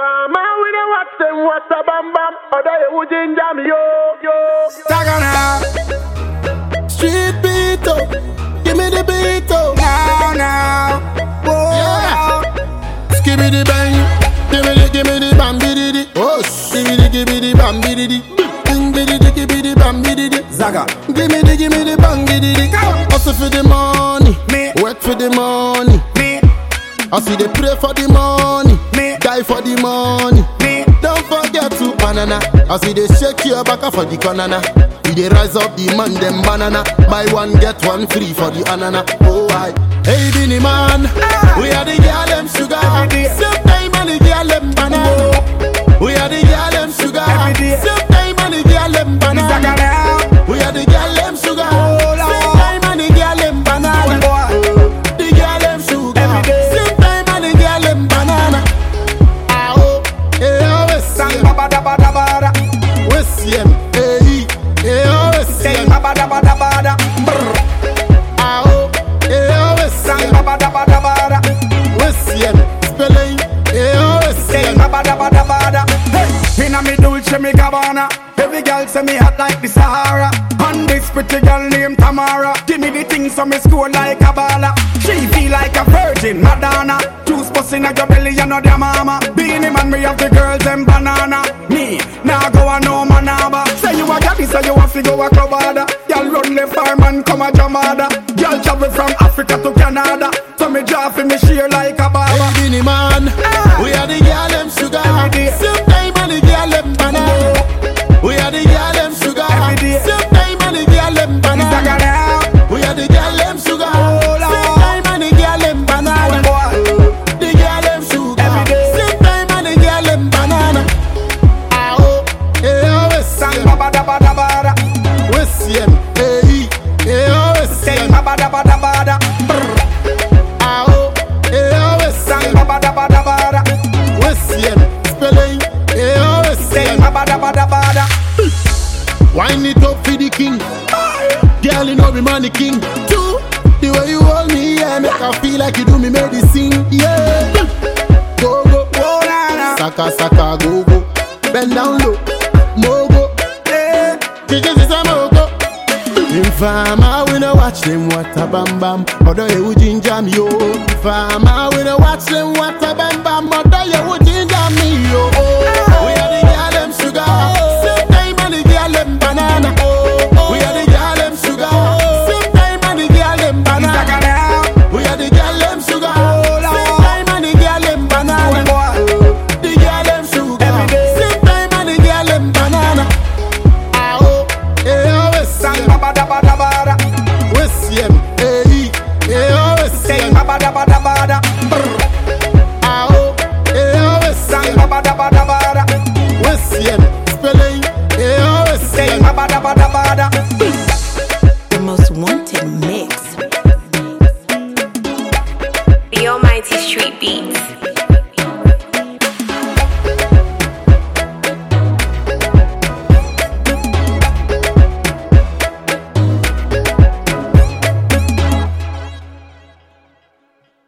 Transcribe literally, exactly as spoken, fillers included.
Farmer, we don't watch them, what's a bam bam. Other you ginger me, yo, yo. Tagana, street beat up, give me the beat up. Now, now, whoa. Yeah. Skibby the bang, give me the, give me the bam biddy. Oh, give me the, give me the bam biddy. Ding biddy, give me the bam biddy. Zaga, give me the, give me the bang biddy. Hustle for the money, me. Work for the money, me. I see they pray for the money, me. Die for the money, me. Don't forget to banana. I see they shake your back for the banana. We they rise up the man them banana. Buy one get one free for the anana. Oh I, hey Binny man, ah. We are the girl them sugar. Same time and the girl them banana. We are the girl them sugar. Same time and the girl them banana. We are the girl them sugar. Same time and the girl them banana. The girl them sugar. Same time and the girl them banana. Ah oh, eh oh, we see em. We see em. Eh eh oh, we see em. Ah oh, eh oh, we see em. We see em. Spelling. Eh oh, we see em. Hey, inna me Dolce me Gabbana. Every girl say me hot like the Sahara. And this pretty girl named Tamara. Give me the things so me score like a baller. She feel like a virgin Madonna. Juice busting at your belly, you know their mama. Being him and me have the girls them banana. Me, now go a no manaba. Say you a gaddy, so you have to go a club order. Y'all run the farm and come a jamada. Y'all travel from Africa to Canada. So me draw for me share like a baba. Hey Binny man, ah. We are the girl them sugar. Same time and the girl them banana. We are the girl them sugar. Same time and the girl them banana. We are the girl them sugar. Same time and the girl them banana. The girl them sugar. Same time and the girl them banana. Ah oh, eh oh, we see em. We see em. Eh eh oh, we see em. Ah oh, eh oh, we see em. We see em. Spelling. Eh oh, we see em. Wind it up for the king. Girl, you know me man the king. Two, the way you hold me, yeah, make I feel like you do me medicine. Yeah. Go go, go na saka saka go go. Bend down low, mogo. Eh, chicken is a mogo. In farmer, we no watch them what a bam bam. Other you ginger me yo. In farmer, we no watch them what a bam bam. Other you